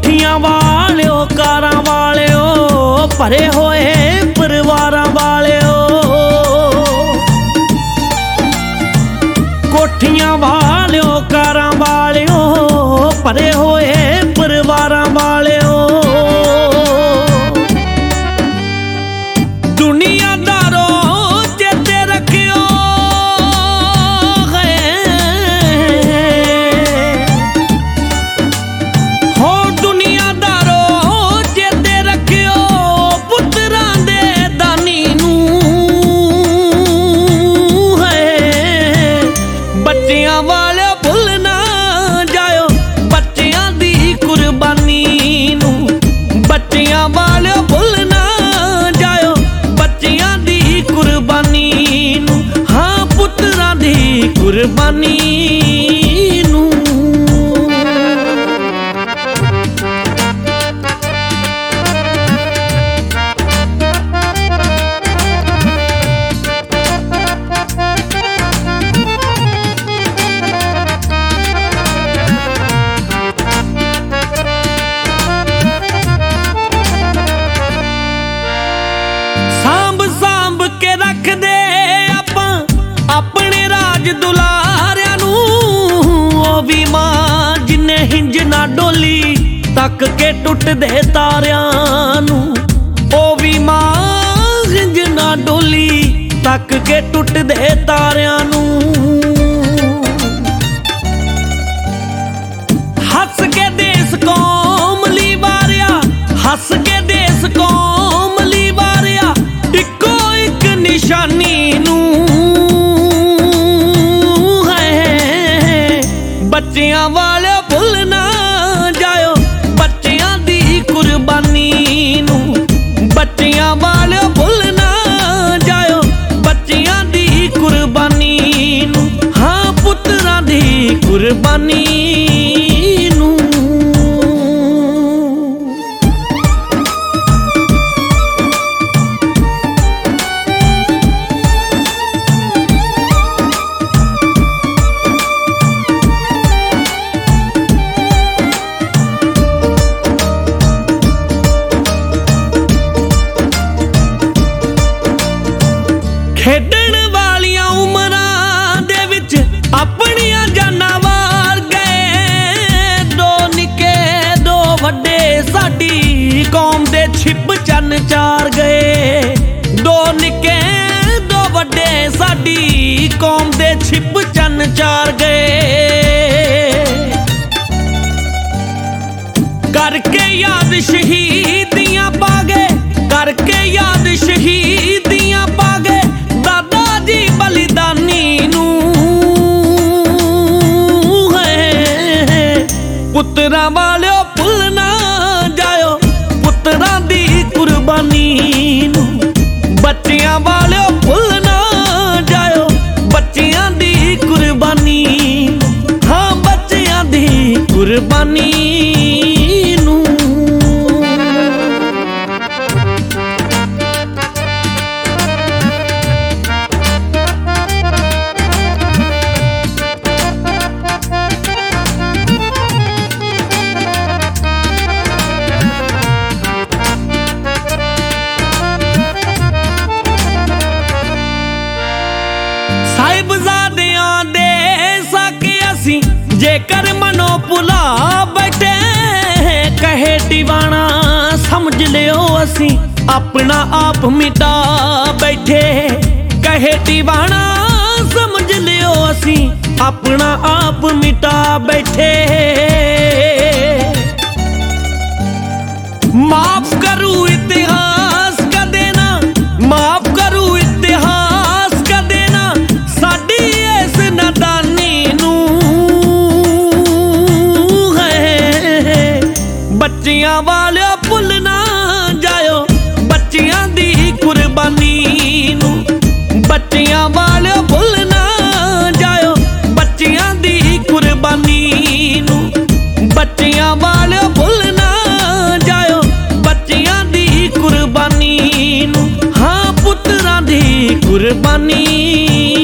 कोठियां वालिओ कारां वालिओ भरे होए परिवारां वालिओ। कोठियां वालिओ कारां वालिओ भरे होए परिवारां वालिओ। दुनियादारो चेते रखियो हो, दुनियादारो चेते रखियो पुत्रां दे दानी नूं है। बच्चियां वाले भुल ना जाओ बच्चियां दी कुर्बानी नूं। बच्चियां वाले भुल ना जाओ बच्चियां दी कुर्बानी नूं। हाँ पुत्रां दी कुर्बानी नूं। सांभ सांभ के रख दे आपां अपने राज दुलारियां नूं। ओ वी मां जिन्ने हिंज ना डोली तक के टुट दे तारियां नूं। ओ वी मां हिंज ना डोली तक के टुट दे तारियां नूं। हस के देस कौम ली वारिया, हस के देस कौम ली वारिया इको एक निशानी नूं है। बच्चियां वाले भुल ना जाओ बच्चियां दी कुर्बानी नूं। बच्चियां वाले भुल ना जाओ बच्चियां दी कुर्बानी नूं। हाँ पुत्रां दी कुर्बानी नूं। खेडण वालियां उमरां दे विच अपनियां जानां वार गए। दो निके दो वड्डे साडी कौम दे छिप चन चार गए। दो निके दो वड्डे साडी कौम दे छिप चन चार गए। करके याद शहीदियां पागे, करके याद शहीदियां पागे दादा जी बलिदानी नूं है। पुत्रां वालिओ भुल ना जाओ पुत्रां दी कुर्बानी नूं। बच्चियां वालिओ भुल ना जाओ बच्चियां दी कुर्बानी नूं। हाँ बच्चियां दी कुर्बानी नूं। साहिबजादियां दे साके असी जेकर मनो भुला बैठे। कहे दीवाना समझ लियो असी अपना आप मिटा बैठे। कहे दीवाना समझ लियो असी अपना आप मिटा बैठे। माफ करूं इतिहास का देना, माफ करूं इतिहास का देना साडी इस नादानी नूं है। बच्चियां वाले भुल ना जाओ बच्चियां दी कुर्बानी नूं। बच्चियां वाले भुल ना जाओ बच्चियां दी कुर्बानी नूं। बच्चियां वाले भुल ना जाओ बच्चियां दी कुर्बानी नूं। हाँ पुत्रां दी कुर्बानी